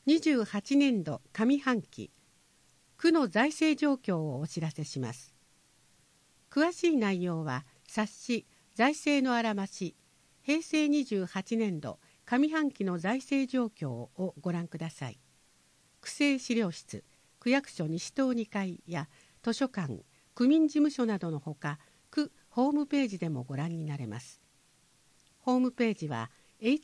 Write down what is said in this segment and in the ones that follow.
28年度上半期区の財政状況をお知らせします。詳しい内容は冊子財政のあらまし平成28年度上半期の財政状況をご覧ください。区政資料室、区役所西棟2階や図書館、区民事務所などのほか、区ホームページでもご覧になれます。ホームページは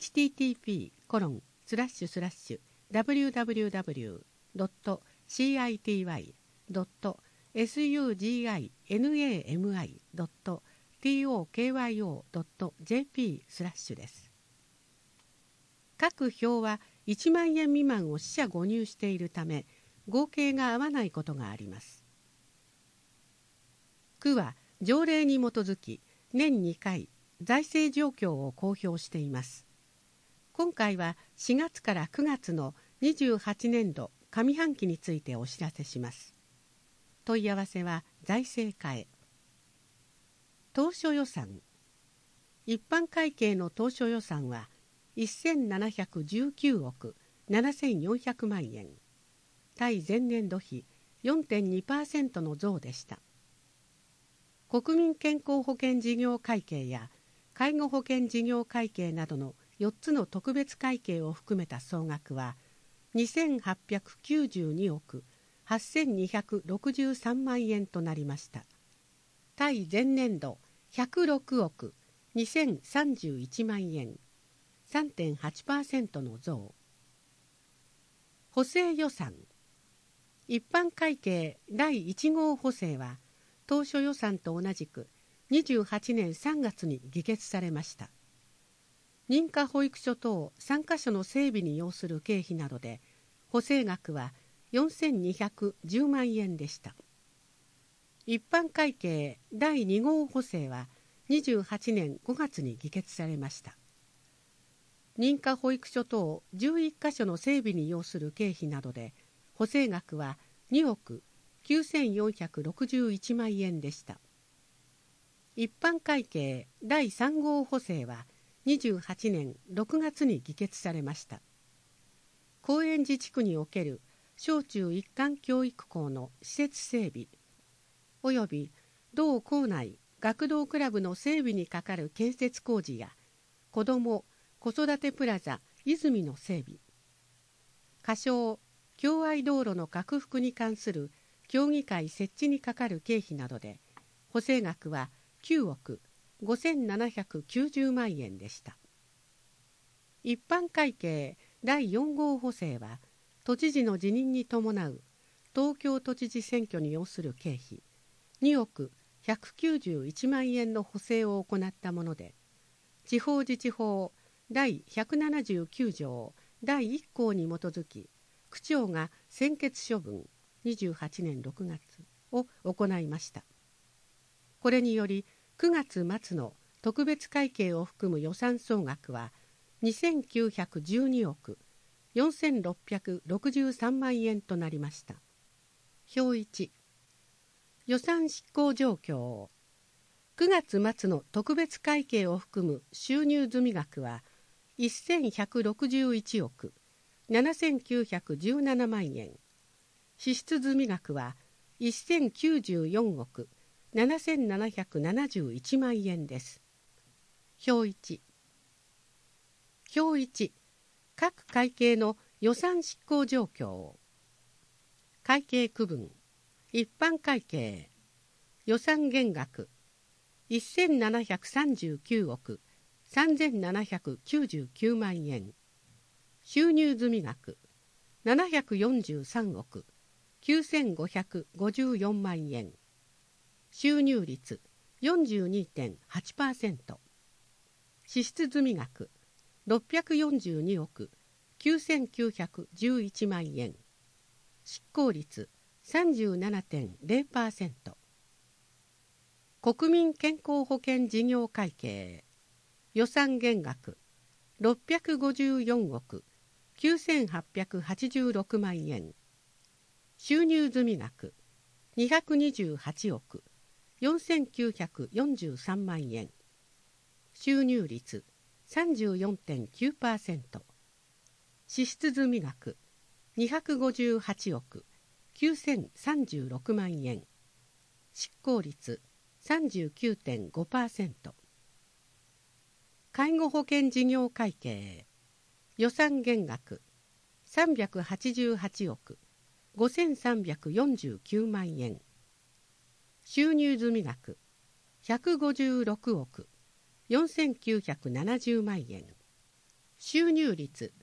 http://www.city.suginami.tokyo.jp/ です。各票は1万円未満を四捨五入しているため、合計が合わないことがあります。区は条例に基づき年2回財政状況を公表しています。今回は4月から9月の28年度上半期についてお知らせします。問い合わせは財政課へ。当初予算。一般会計の当初予算は1719億7400万円。対前年度比 4.2% の増でした。国民健康保険事業会計や介護保険事業会計などの4つの特別会計を含めた総額は2892億8263万円となりました。対前年度106億2031万円 3.8% の増。補正予算。一般会計第1号補正は当初予算と同じく28年3月に議決されました。認可保育所等3カ所の整備に要する経費などで補正額は4210万円でした。一般会計第2号補正は28年5月に議決されました。認可保育所等11カ所の整備に要する経費などで補正額は2億9461万円でした。一般会計第3号補正は28年6月に議決されました。高円寺地区における小中一貫教育校の施設整備および同校内学童クラブの整備にかかる建設工事や子ども・子育てプラザ泉の整備、仮称共愛道路の拡幅に関する協議会設置にかかる経費などで補正額は9億5790万円でした。一般会計第4号補正は都知事の辞任に伴う東京都知事選挙に要する経費2億191万円の補正を行ったもので、地方自治法第179条第1項に基づき区長が専決処分28年6月を行いました。これにより9月末の特別会計を含む予算総額は2912億4663万円となりました。表1、予算執行状況。9月末の特別会計を含む収入済額は1161億7917万円。支出済額は1094億7771万円です。表1。表1、各会計の予算執行状況。会計区分。一般会計。予算減額。1739億3799万円。収入済額。743億9554万円。収入率 42.8%。支出済額642億9911万円。執行率 37.0%。国民健康保険事業会計。予算減額654億9886万円。収入済額228億4943万円。収入率 34.9%。支出済額 258億9036万円。執行率 39.5%。介護保険事業会計予算減額388億5349万円。収入済額156億4970万円。収入率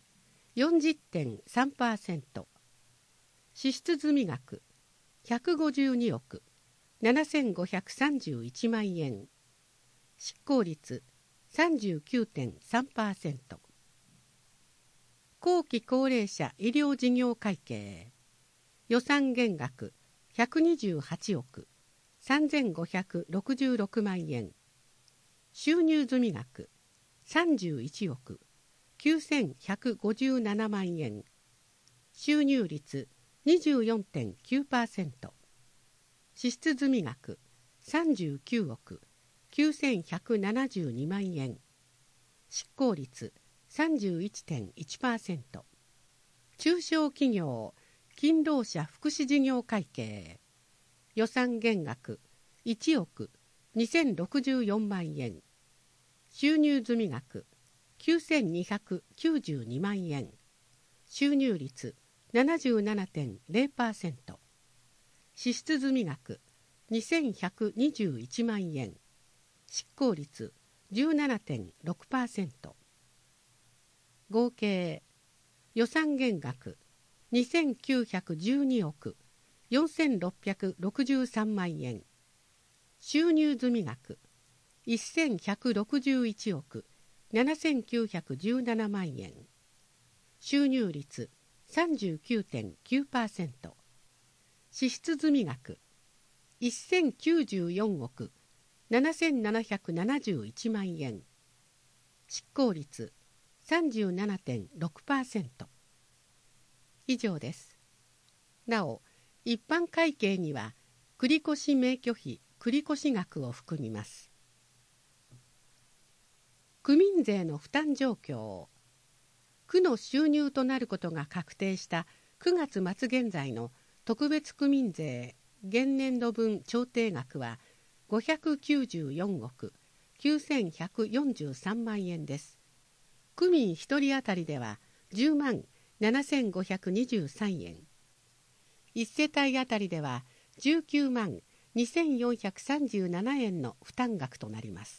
40.3%。支出済額152億7531万円。執行率 39.3%。後期高齢者医療事業会計予算減額128億3566万円。収入済額31億9157万円。収入率 24.9%。支出済額39億9172万円。執行率 31.1%。中小企業勤労者福祉事業会計予算減額1億2064万円。収入済額9292万円。収入率 77.0%。支出済額2121万円。執行率 17.6%。合計予算減額2912億4663万円。収入済額1161億7917万円。収入率 39.9%。支出済額1094億7771万円。執行率 37.6%。以上です。なお、一般会計には繰越免許費繰越額を含みます。区民税の負担状況。区の収入となることが確定した9月末現在の特別区民税現年度分調停額は594億9143万円です。区民1人当たりでは10万7523円。1世帯当たりでは19万2437円の負担額となります。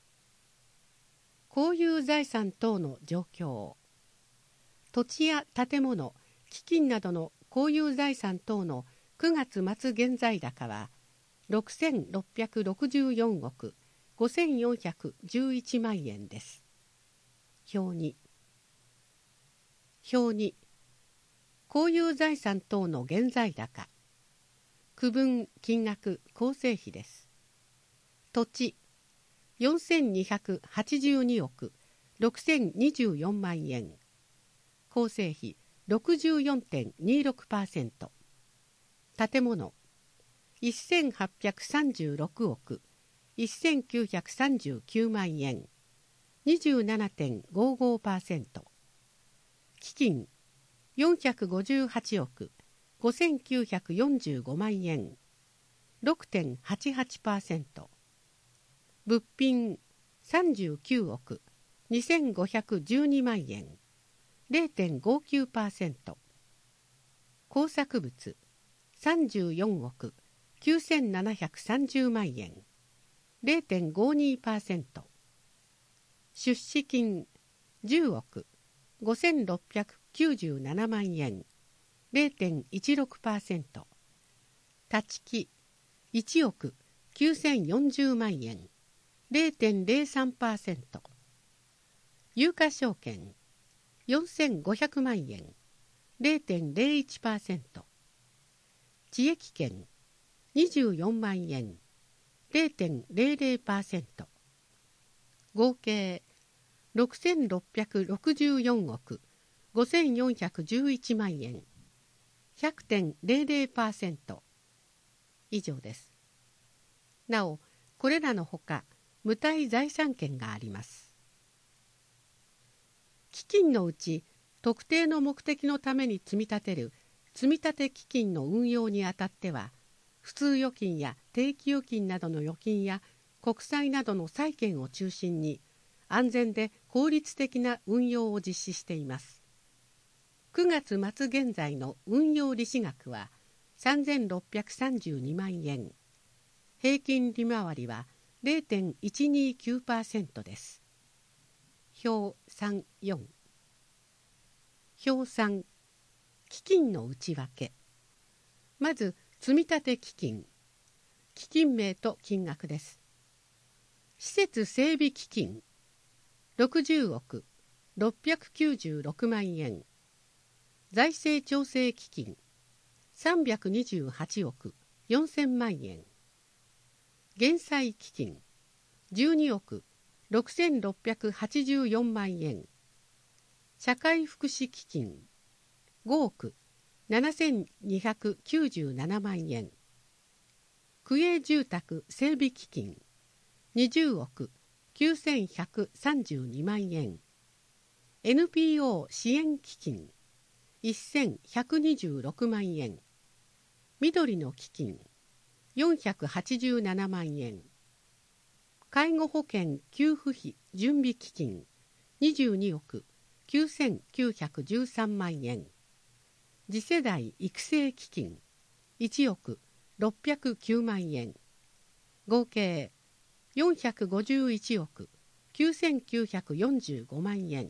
公有財産等の状況。土地や建物、基金などの公有財産等の9月末現在高は6664億5411万円です。表2。公有財産等の現在高。区分金額構成比です。土地4282億6024万円。構成比 64.26%。建物1836億1939万円。27.55%。基金458億5945万円。6.88%。物品39億2512万円。0.59%。工作物34億9730万円。0.52%。出資金10億5697万円。0.16%。立ち木1億9040万円。0.03%。有価証券4500万円。0.01%。地益権24万円。0.00%。合計6664億5411万円。100.00%。以上です。なお、これらのほか無体財産権があります。基金のうち特定の目的のために積み立てる積立基金の運用にあたっては、普通預金や定期預金などの預金や国債などの債券を中心に安全で効率的な運用を実施しています。9月末現在の運用利子額は3632万円。平均利回りは 0.129% です。表34。表3。基金の内訳。まず、積立基金。基金名と金額です。施設整備基金。60億696万円。財政調整基金。328億4000万円。減債基金。12億6684万円。社会福祉基金。5億7297万円。区営住宅整備基金。20億9132万円。NPO 支援基金。1126万円。緑の基金。487万円。介護保険給付費準備基金。22億9913万円。次世代育成基金。1億609万円。合計451億9945万円。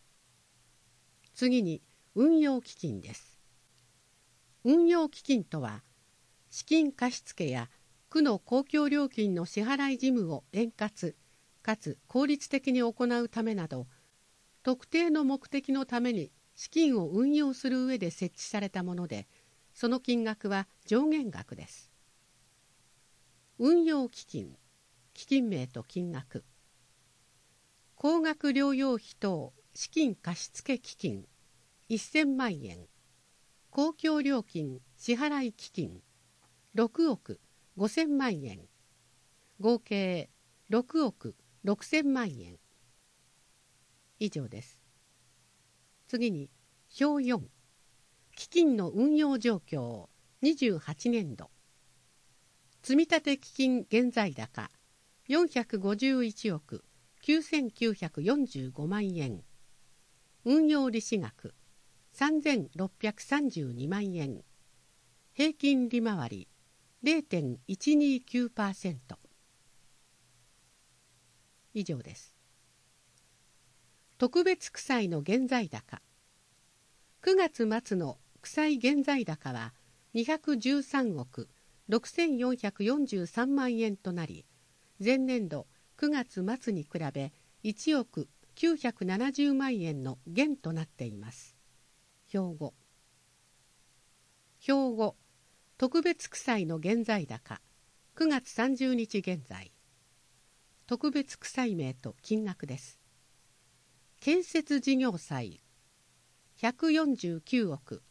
次に運用基金です。運用基金とは、資金貸付や区の公共料金の支払い事務を円滑かつ効率的に行うためなど、特定の目的のために資金を運用する上で設置されたもので、その金額は上限額です。運用基金。基金名と金額。高額療養費等資金貸付基金1000万円。公共料金支払い基金6億5000万円。合計6億6000万円。以上です。次に表4。基金の運用状況28年度。積立基金現在高451億9945万円。運用利子額3632万円。平均利回り 0.129%。以上です。特別区債の現在高。9月末の区債現在高は213億6443万円となり、前年度9月末に比べ1億970万円の減となっています。表5。表5。特別区債の現在高。9月30日現在。特別区債名と金額です。建設事業債149億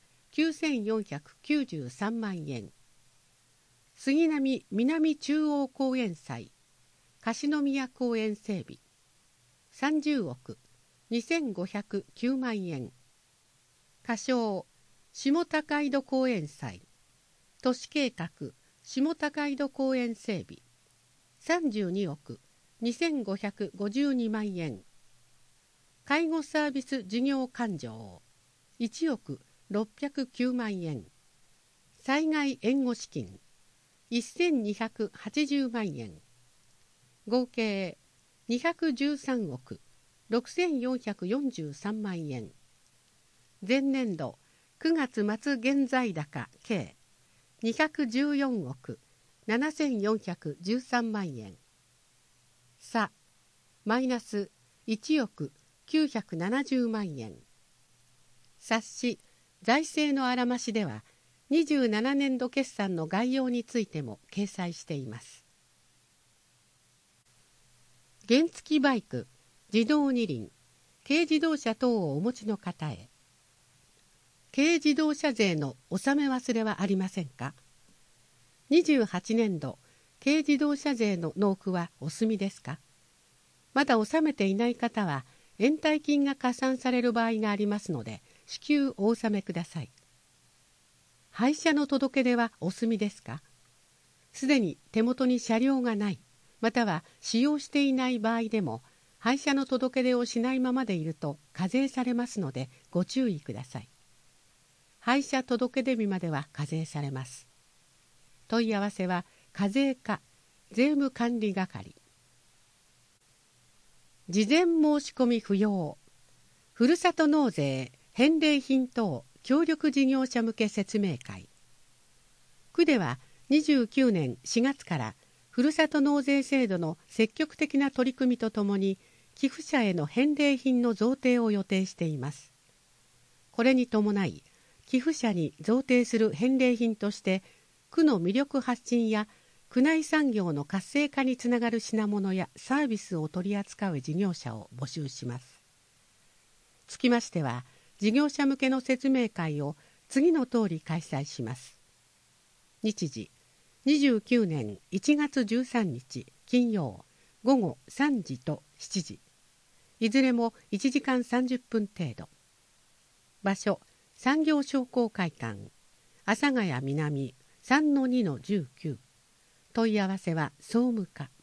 9493万円。杉並南中央公園債樫宮公園整備30億2509万円。仮称下高井戸公園債都市計画下高井戸公園整備32億2552万円。介護サービス事業勘定1億609万円。災害援護資金1280万円。合計213億6443万円。前年度9月末現在高計214億7413万円。差マイナス1億970万円。冊子財政のあらましでは27年度決算の概要についても掲載しています。原付バイク、自動二輪、軽自動車等をお持ちの方へ。軽自動車税の納め忘れはありませんか。28年度軽自動車税の納付はお済みですか。まだ納めていない方は延滞金が加算される場合がありますので、 至急お納めください。廃車の届け出はお済みですか？すでに手元に車両がない、または使用していない場合でも、廃車の届け出をしないままでいると課税されますのでご注意ください。廃車届出日までは課税されます。問い合わせは課税課税務管理係。事前申し込み不要。ふるさと納税返礼品等協力事業者向け説明会。区では29年4月からふるさと納税制度の積極的な取り組みとともに寄付者への返礼品の贈呈を予定しています。これに伴い寄付者に贈呈する返礼品として区の魅力発信や区内産業の活性化につながる品物やサービスを取り扱う事業者を募集します。つきましては事業者向けの説明会を次の通り開催します。日時29年1月13日金曜午後3時と7時、いずれも1時間30分程度。場所産業商工会館、阿佐ヶ谷南 3-2-19。問い合わせは総務課。